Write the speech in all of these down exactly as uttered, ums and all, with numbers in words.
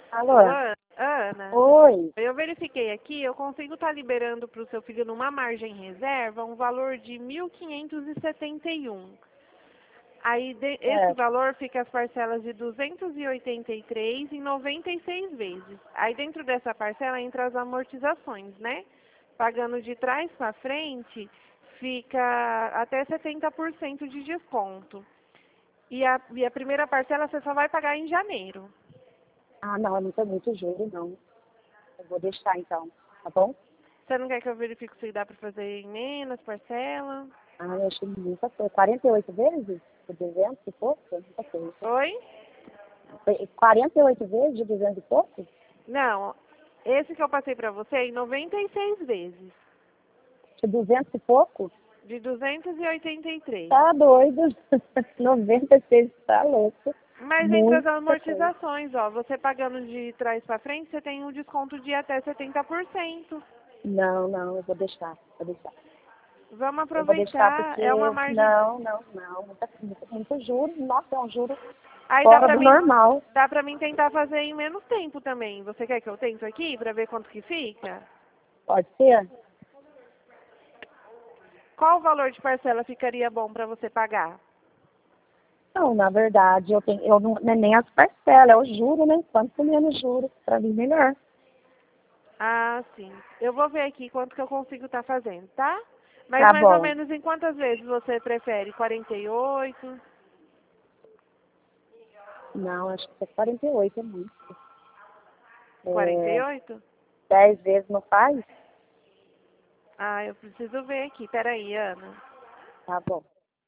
Alô? Ô, Ana, Ana, Oi. eu verifiquei aqui, eu consigo estar liberando para o seu filho numa margem reserva um valor de mil quinhentos e setenta e um. Aí de- esse É. valor fica as parcelas de duzentos e oitenta e três em noventa e seis vezes. Aí dentro dessa parcela entra as amortizações, né? Pagando de trás para frente, fica até setenta por cento de desconto. E a, e a primeira parcela você só vai pagar em janeiro. Ah, não, não tem muito juro, não. Eu vou deixar então, tá bom? Você não quer que eu verifique se dá para fazer em menos parcela? Ah, eu achei muita coisa. quarenta e oito vezes? De duzentos e pouco? Muita coisa. Oi? Foi quarenta e oito vezes de duzentos e pouco? Não, esse que eu passei para você é em noventa e seis vezes, De duzentos e pouco? de duzentos e oitenta e três. Tá doido. noventa e seis, tá louco. Mas entre as Muita coisa. amortizações, ó, você pagando de trás para frente, você tem um desconto de até setenta por cento. Não, não, eu vou deixar, vou deixar. Vamos Eu vou deixar aproveitar, porque é uma eu... margem. Não, não, não. Muito, muito, muito juro. Nossa, é um juro Aí dá fora pra do mim, normal. dá pra mim tentar fazer em menos tempo também. Você quer que eu tente aqui para ver quanto que fica? Pode ser? Qual o valor de parcela ficaria bom para você pagar? Não, na verdade, eu tenho, eu não, não é nem as parcelas, é o juro, né? Quanto menos juros, para mim melhor. Ah, sim. Eu vou ver aqui quanto que eu consigo estar fazendo, tá? Mas Tá mais ou bom. menos em quantas vezes você prefere? quarenta e oito? Não, acho que é quarenta e oito, é muito. quarenta e É, oito? dez vezes não faz? Ah, eu preciso ver aqui. Peraí, Ana. Tá bom.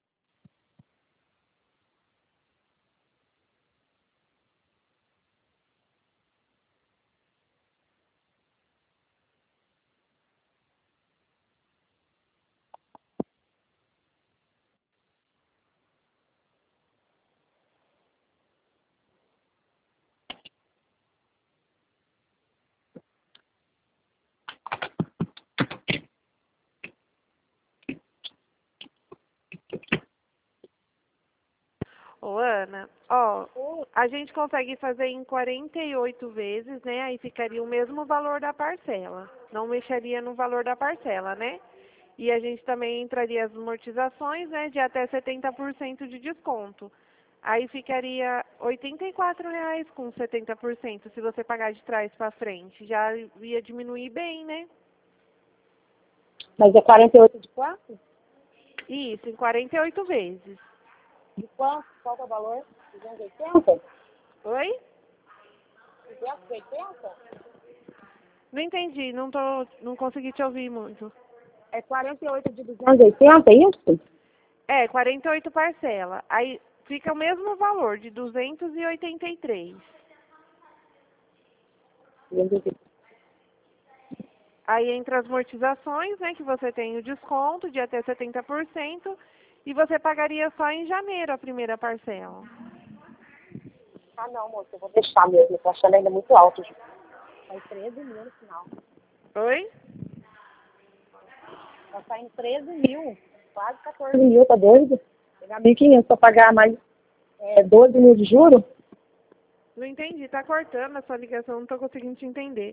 Ô, Ana, ó, a gente consegue fazer em quarenta e oito vezes, né? Aí ficaria o mesmo valor da parcela. Não mexeria no valor da parcela, né? E a gente também entraria as amortizações, né? De até setenta por cento de desconto. Aí ficaria oitenta e quatro reais com setenta por cento se você pagar de trás para frente. Já ia diminuir bem, né? Mas é quarenta e oito de quanto? Isso, em quarenta e oito vezes. De quanto? Qual que é o valor? duzentos e oitenta? Oi? duzentos e oitenta? Não entendi, não tô, não consegui te ouvir muito. É quarenta e oito de duzentos e oitenta, é isso? É, quarenta e oito parcela. Aí fica o mesmo valor, de duzentos e oitenta e três. duzentos e oitenta. Aí entra as amortizações, né, que você tem o desconto de até setenta por cento, e você pagaria só em janeiro a primeira parcela. Ah, não, moço, eu vou deixar mesmo. Eu tô achando ainda muito alto. Vai treze mil no final. Oi? Tá saindo treze mil. Quase quatorze mil, tá doido? Pegar mil e quinhentos pra pagar mais é, doze mil de juro? Não entendi, tá cortando a sua ligação, não tô conseguindo te entender.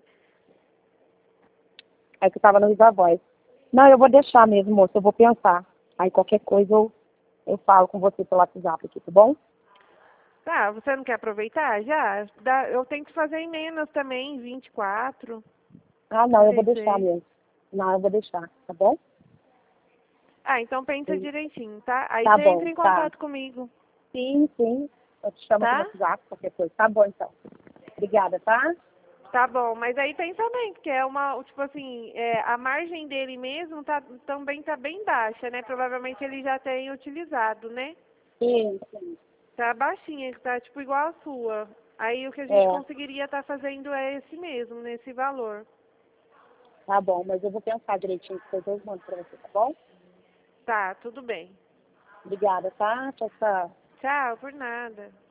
Aí que tava no Viva Voz. Não, eu vou deixar mesmo, moço. Eu vou pensar. Aí qualquer coisa eu, eu falo com você pelo WhatsApp aqui, tá bom? Tá, você não quer aproveitar? Já? Dá, eu tento fazer em menos também, vinte e quatro, Ah, não, eu trinta vou e deixar seis. mesmo. Não, eu vou deixar, tá bom? Ah, então pensa direitinho, tá? Aí Tá você entra bom, em tá. contato comigo, Sim, sim. Eu te chamo aqui no tá? WhatsApp, qualquer coisa. Tá bom, então. Obrigada, tá? Tá bom, mas aí pensa bem, porque é uma, tipo assim, é, a margem dele mesmo tá, também tá bem baixa, né? Provavelmente ele já tem utilizado, né? Sim, sim. Tá baixinha, tá tipo igual a sua. Aí o que a gente É, conseguiria estar fazendo é esse mesmo, nesse valor. tá bom, mas eu vou pensar direitinho, depois eu mando pra você, tá bom? Tá, tudo bem. Obrigada, tá? Tchau, tchau. Tchau, por nada.